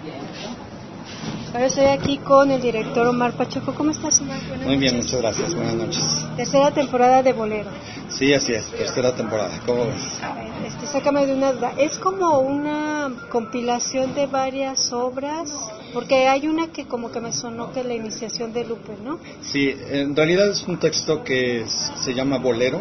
Ahora estoy aquí con el director Omar Pacheco. ¿Cómo estás, Omar? Buenas Muy bien, noches. muchas gracias. Buenas noches. Tercera temporada de Bolero. Sí, así es, tercera temporada. ¿Cómo ves? Sácame de una duda. ¿Es como una compilación de varias obras? Porque hay una que como que me sonó que es la iniciación de Lupe, ¿no? Sí, en realidad es un texto que se llama Bolero,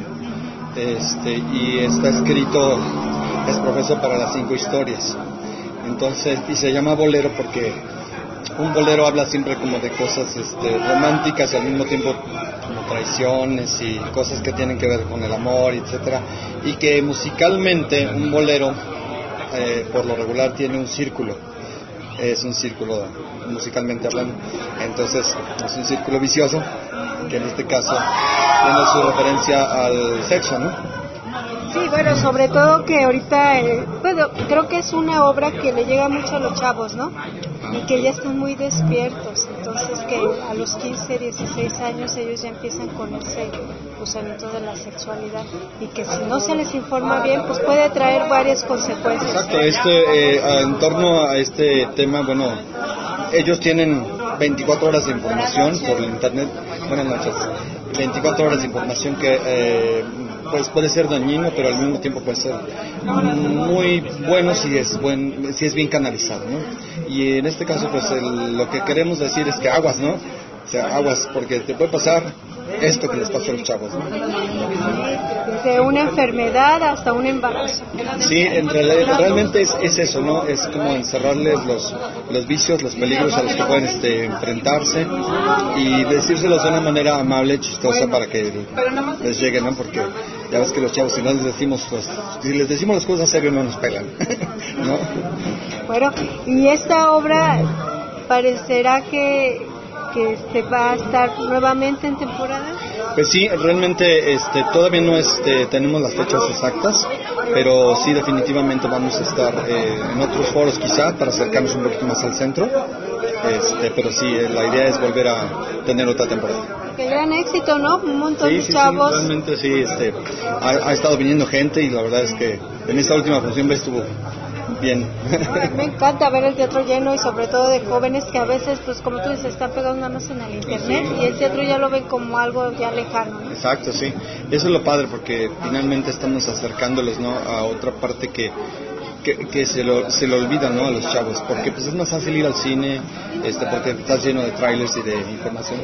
y está escrito, es profeso para las 5 historias. Entonces, y se llama Bolero porque un bolero habla siempre como de cosas románticas y al mismo tiempo como traiciones y cosas que tienen que ver con el amor, etcétera, y que musicalmente un bolero por lo regular tiene un círculo, es un círculo musicalmente hablando, entonces es un círculo vicioso que en este caso tiene su referencia al sexo, ¿no? Sí, bueno, sobre todo que ahorita, creo que es una obra que le llega mucho a los chavos, ¿no? Y que ya están muy despiertos, entonces que a los 15, 16 años ellos ya empiezan con ese gusanito de la sexualidad y que si no se les informa bien, pues puede traer varias consecuencias. Exacto, en torno a este tema, bueno, ellos tienen 24 horas de información por el internet. Buenas noches. 24 horas de información que pues puede ser dañino, pero al mismo tiempo puede ser muy bueno si es bien canalizado, ¿no? Y en este caso pues lo que queremos decir es que aguas, ¿no? O sea, aguas, porque te puede pasar esto que les pasó a los chavos, ¿no? Desde una enfermedad hasta un embarazo. Sí, realmente es eso, ¿no? Es como encerrarles los vicios, los peligros a los que pueden enfrentarse y decírselos de una manera amable, chistosa, para que les llegue, ¿no? Porque ya ves que los chavos, si les decimos las cosas serias, no nos pegan, ¿no? Bueno, y esta obra parecerá que se va a estar nuevamente en temporada. Pues sí, realmente todavía no tenemos las fechas exactas, pero sí definitivamente vamos a estar en otros foros quizá para acercarnos un poquito más al centro, pero sí, la idea es volver a tener otra temporada. Qué gran éxito, ¿no? Un montón de chavos. Sí, realmente sí, ha estado viniendo gente y la verdad es que en esta última función estuvo bien. Me encanta ver el teatro lleno y sobre todo de jóvenes que a veces, pues como tú dices, están pegados nada más en el internet y el teatro ya lo ven como algo ya lejano, ¿no? Exacto, sí. Eso es lo padre porque finalmente estamos acercándolos, ¿no? A otra parte que se lo olvidan, ¿no? A los chavos, porque pues es más fácil ir al cine, porque estás lleno de trailers y de información.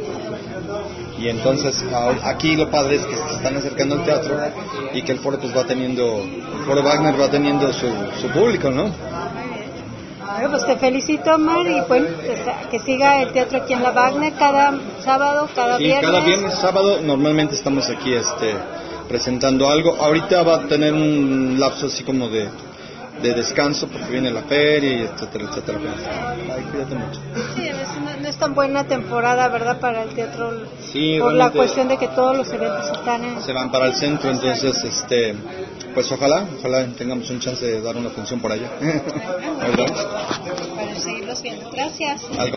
Y entonces aquí lo padre es que se están acercando al teatro y que el foro pues el foro Wagner va teniendo su público, ¿no? Bueno, pues te felicito, Omar, y bueno, que siga el teatro aquí en la Wagner cada sábado, cada viernes. Sí, cada viernes, sábado, normalmente estamos aquí presentando algo. Ahorita va a tener un lapso así como de descanso porque viene la feria y etcétera, etcétera. Ay, cuídate mucho. Sí, no es tan buena temporada, ¿verdad? Para el teatro, sí, por la cuestión de que todos los eventos se van para el centro, entonces pues ojalá tengamos un chance de dar una función por allá. Para seguirlos viendo. Gracias.